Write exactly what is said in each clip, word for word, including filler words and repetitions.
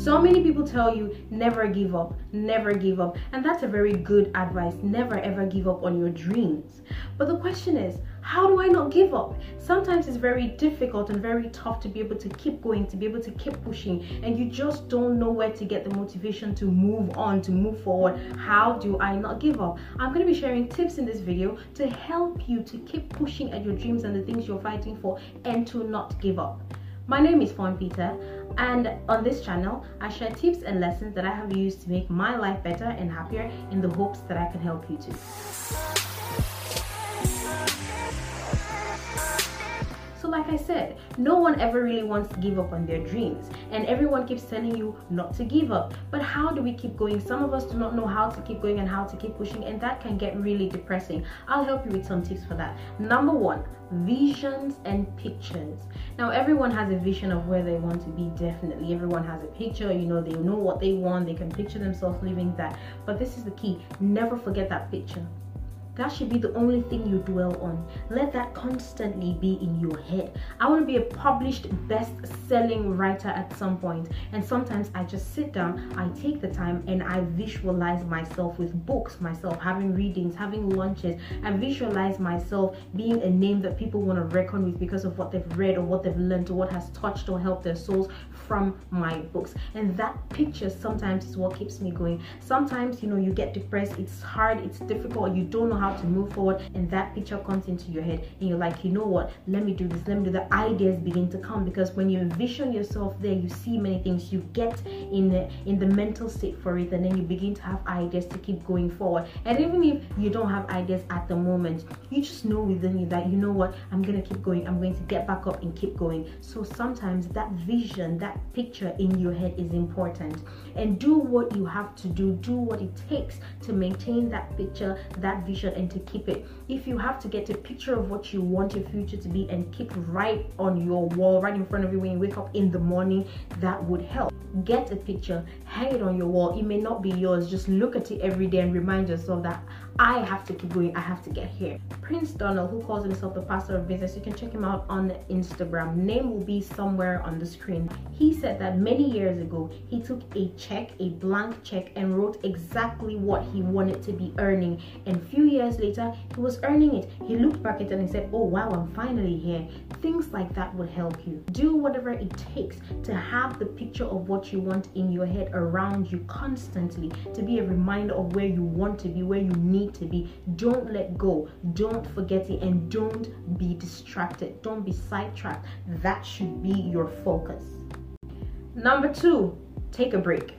So many people tell you never give up, never give up, and that's a very good advice. Never ever give up on your dreams. But the question is, how do I not give up? Sometimes it's very difficult and very tough to be able to keep going, to be able to keep pushing, and you just don't know where to get the motivation to move on, to move forward. How do I not give up? I'm going to be sharing tips in this video to help you to keep pushing at your dreams and the things you're fighting for and to not give up. My name is Fawn Peter, and on this channel I share tips and lessons that I have used to make my life better and happier in the hopes that I can help you too. So like I said, no one ever really wants to give up on their dreams, and everyone keeps telling you not to give up. But how do we keep going? Some of us do not know how to keep going and how to keep pushing, and that can get really depressing. I'll help you with some tips for that. Number one, visions and pictures. Now everyone has a vision of where they want to be. Definitely everyone has a picture, you know, they know what they want, they can picture themselves living that. But this is the key: never forget that picture. That should be the only thing you dwell on. Let that constantly be in your head. I want to be a published best-selling writer at some point, and sometimes I just sit down, I take the time, and I visualize myself with books, myself having readings, having lunches. I visualize myself being a name that people want to reckon with because of what they've read or what they've learned or what has touched or helped their souls from my books. And that picture sometimes is what keeps me going. Sometimes, you know, you get depressed, it's hard, it's difficult, you don't know how to move forward, and that picture comes into your head and you're like, you know what, let me do this, let me do that. Ideas begin to come, because when you envision yourself there, you see many things, you get in the in the mental state for it, and then you begin to have ideas to keep going forward. And even if you don't have ideas at the moment, you just know within you that, you know what, I'm gonna keep going, I'm going to get back up and keep going. So sometimes that vision, that picture in your head is important, and do what you have to do, do what it takes to maintain that picture, that vision, and to keep it. If you have to get a picture of what you want your future to be and keep right on your wall, right in front of you when you wake up in the morning, that would help. Get a picture, hang it on your wall. It may not be yours, just look at it every day and remind yourself that I have to keep going, I have to get here. Prince Donald, who calls himself the pastor of business, you can check him out on Instagram. Name will be somewhere on the screen. He said that many years ago he took a check, a blank check, and wrote exactly what he wanted to be earning, and a few years later he was earning it. He looked back at it and he said, oh wow, I'm finally here. Things like that would help you. Do whatever it takes to have the picture of what you want in your head around you constantly, to be a reminder of where you want to be, where you need to be. Don't let go, don't forget it, and don't be distracted, don't be sidetracked. That should be your focus. Number two, take a break.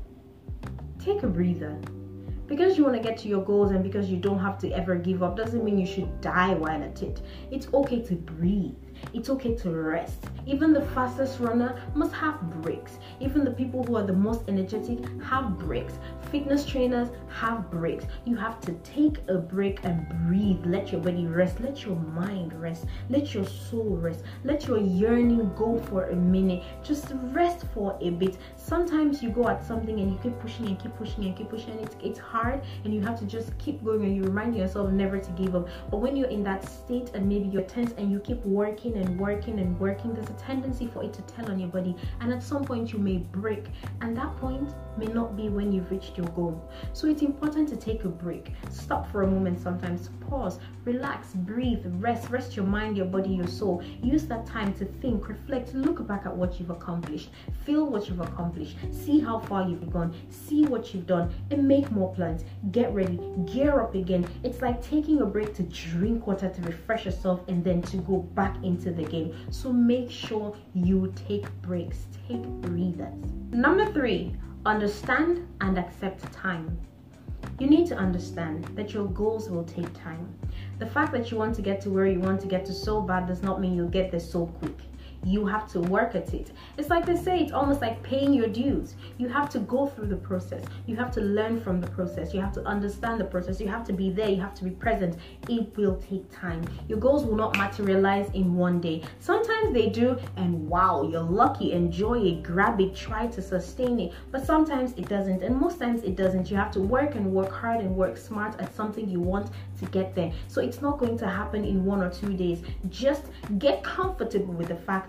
Take a breather. Because you want to get to your goals and because you don't have to ever give up doesn't mean you should die while at it. It's okay to breathe. It's okay to rest. Even the fastest runner must have breaks. Even the people who are the most energetic have breaks. Fitness trainers have breaks. You have to take a break and breathe. Let your body rest. Let your mind rest. Let your soul rest. Let your yearning go for a minute. Just rest for a bit. Sometimes you go at something and you keep pushing and keep pushing and keep pushing, and it's, it's hard, and you have to just keep going, and you remind yourself never to give up. But when you're in that state and maybe you're tense and you keep working and working and working, there's a tendency for it to tell on your body, and at some point you may break, and that point may not be when you've reached your goal. So it's important to take a break. Stop for a moment, sometimes pause, relax, breathe, rest, rest your mind, your body, your soul. Use that time to think, reflect, look back at what you've accomplished, feel what you've accomplished, see how far you've gone, see what you've done, and make more plans. Get ready, gear up again. It's like taking a break to drink water to refresh yourself and then to go back into the game. So make sure you take breaks, take breathers. Number three, understand and accept time. You need to understand that your goals will take time. The fact that you want to get to where you want to get to so bad does not mean you'll get there so quick. You have to work at it. It's like they say, it's almost like paying your dues. You have to go through the process. You have to learn from the process. You have to understand the process. You have to be there. You have to be present. It will take time. Your goals will not materialize in one day. Sometimes they do, and wow, you're lucky. Enjoy it, grab it, try to sustain it. But sometimes it doesn't, and most times it doesn't. You have to work and work hard and work smart at something you want to get there. So it's not going to happen in one or two days. Just get comfortable with the fact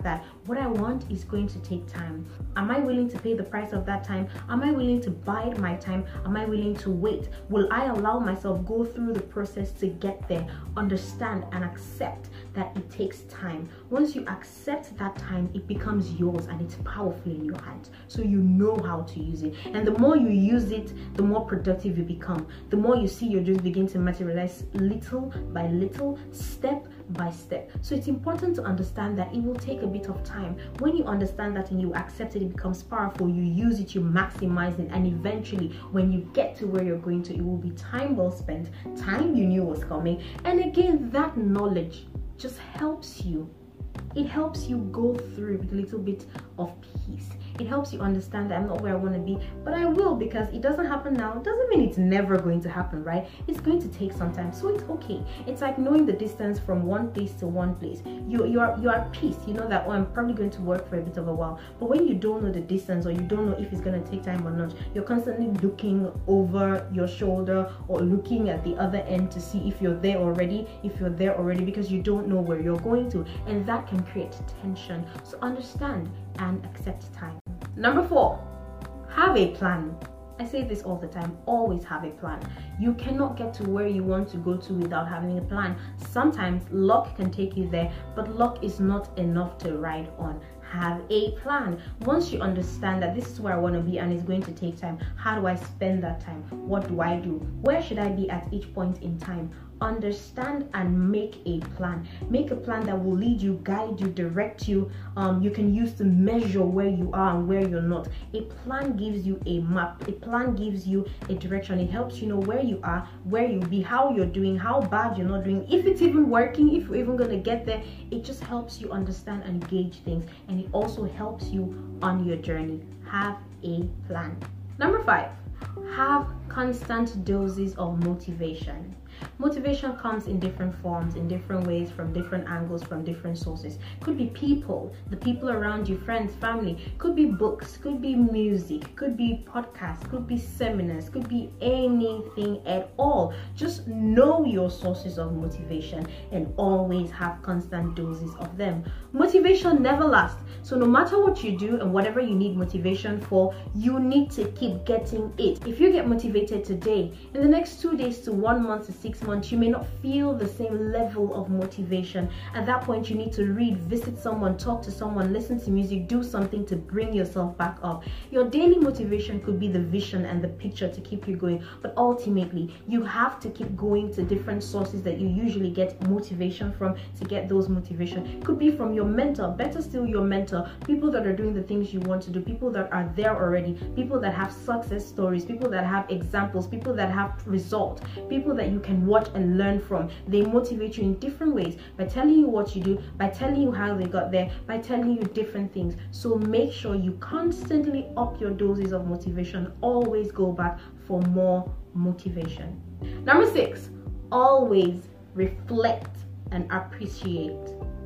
that what I want is going to take time. Am I willing to pay the price of that time? Am I willing to bide my time? Am I willing to wait? Will I allow myself go through the process to get there? Understand and accept that it takes time. Once you accept that time, it becomes yours and it's powerful in your hands. So you know how to use it. And the more you use it, the more productive you become. The more you see your dreams begin to materialize little by little, step by step. So it's important to understand that it will take a bit of time. When you understand that and you accept it, it becomes powerful. You use it, you maximize it, and eventually when you get to where you're going to, it will be time well spent, time you knew was coming. And again, that knowledge just helps you. It helps you go through with a little bit of peace. It helps you understand that I'm not where I want to be, but I will, because it doesn't happen now. It doesn't mean it's never going to happen, right? It's going to take some time, so it's okay. It's like knowing the distance from one place to one place. You you are you are at peace. You know that, oh, I'm probably going to work for a bit of a while. But when you don't know the distance, or you don't know if it's going to take time or not, you're constantly looking over your shoulder or looking at the other end to see if you're there already, if you're there already, because you don't know where you're going to, and that can create tension. So understand and accept time. Number four, have a plan. I say this all the time, always have a plan. You cannot get to where you want to go to without having a plan. Sometimes luck can take you there, but luck is not enough to ride on. Have a plan. Once you understand that this is where I want to be and it's going to take time, how do I spend that time? What do I do? Where should I be at each point in time? Understand and make a plan. Make a plan that will lead you, guide you, direct you. Um, you can use to measure where you are and where you're not. A plan gives you a map. A plan gives you a direction. It helps you know where you are, where you'll be, how you're doing, how bad you're not doing, if it's even working, if you're even going to get there. It just helps you understand and gauge things, and it also helps you on your journey. Have a plan. Number five, have constant doses of motivation. Motivation comes in different forms, in different ways, from different angles, from different sources. Could be people, the people around you, friends, family. Could be books, could be music, could be podcasts, could be seminars, could be anything at all. Just know your sources of motivation and always have constant doses of them. Motivation never lasts. So no matter what you do and whatever you need motivation for, you need to keep getting it. If you get motivated today, in the next two days to one month to six months, you may not feel the same level of motivation. At that point, you need to read, visit someone, talk to someone, listen to music, do something to bring yourself back up. Your daily motivation could be the vision and the picture to keep you going, but ultimately, you have to keep going to different sources that you usually get motivation from to get those motivation. It could be from your mentor, better still your mentor, people that are doing the things you want to do, people that are there already, people that have success stories, people that have examples, people that have results, people that you can watch and learn from. They motivate you in different ways, by telling you what you do, by telling you how they got there, by telling you different things. So make sure you constantly up your doses of motivation. Always go back for more motivation. Number six, always reflect and appreciate.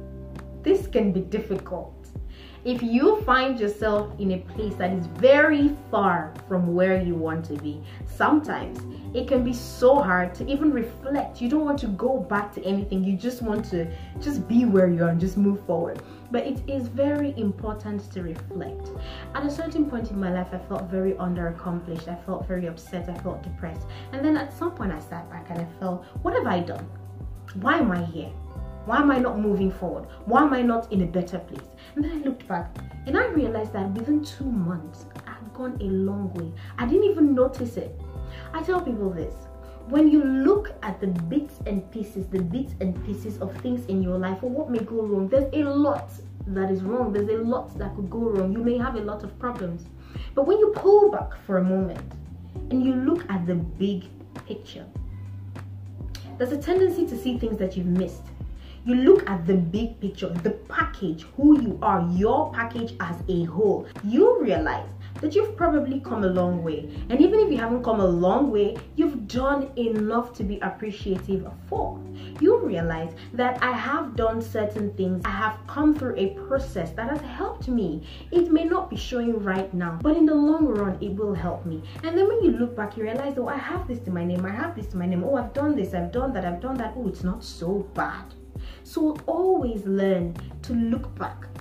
This can be difficult. If you find yourself in a place that is very far from where you want to be, sometimes it can be so hard to even reflect. You don't want to go back to anything. You just want to just be where you are and just move forward. But it is very important to reflect. At a certain point in my life, I felt very underaccomplished. I felt very upset. I felt depressed. And then at some point I sat back and I felt, what have I done? Why am I here? Why am I not moving forward? Why am I not in a better place? And then I looked back and I realized that within two months, I had gone a long way. I didn't even notice it. I tell people this: when you look at the bits and pieces, the bits and pieces of things in your life, or what may go wrong, there's a lot that is wrong. There's a lot that could go wrong. You may have a lot of problems. But when you pull back for a moment and you look at the big picture, there's a tendency to see things that you've missed. You look at the big picture, the package, who you are, your package as a whole. You realize that you've probably come a long way. And even if you haven't come a long way, you've done enough to be appreciative for. You realize that I have done certain things. I have come through a process that has helped me. It may not be showing right now, but in the long run, it will help me. And then when you look back, you realize, oh, I have this to my name. I have this to my name. Oh, I've done this. I've done that. I've done that. Oh, it's not so bad. So always learn to look back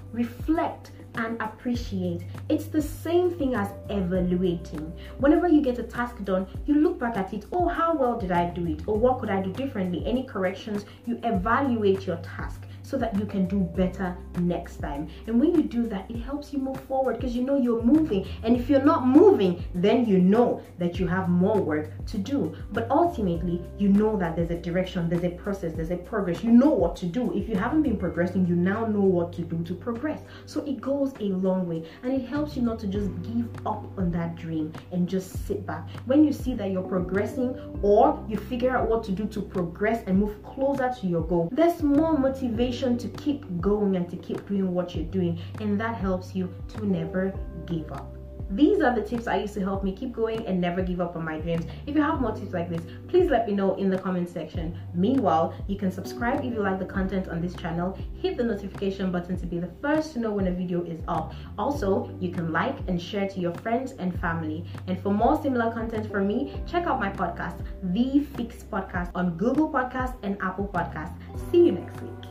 reflect, and appreciate. It's the same thing as evaluating. Whenever you get a task done, you look back at it. Oh, how well did I do it? Or what could I do differently? Any corrections? You evaluate your task so that you can do better next time. And when you do that, it helps you move forward because you know you're moving. And if you're not moving, then you know that you have more work to do. But ultimately, you know that there's a direction, there's a process, there's a progress. You know what to do. If you haven't been progressing, you now know what to do to progress. So it goes a long way, and it helps you not to just give up on that dream and just sit back. When you see that you're progressing, or you figure out what to do to progress and move closer to your goal, there's more motivation to keep going and to keep doing what you're doing, and that helps you to never give up. These are the tips I use to help me keep going and never give up on my dreams. If you have more tips like this, please let me know in the comment section. Meanwhile, you can subscribe if you like the content on this channel. Hit the notification button to be the first to know when a video is up. Also, you can like and share to your friends and family. And for more similar content from me, check out my podcast, The Fix Podcast, on Google Podcasts and Apple Podcasts. See you next week.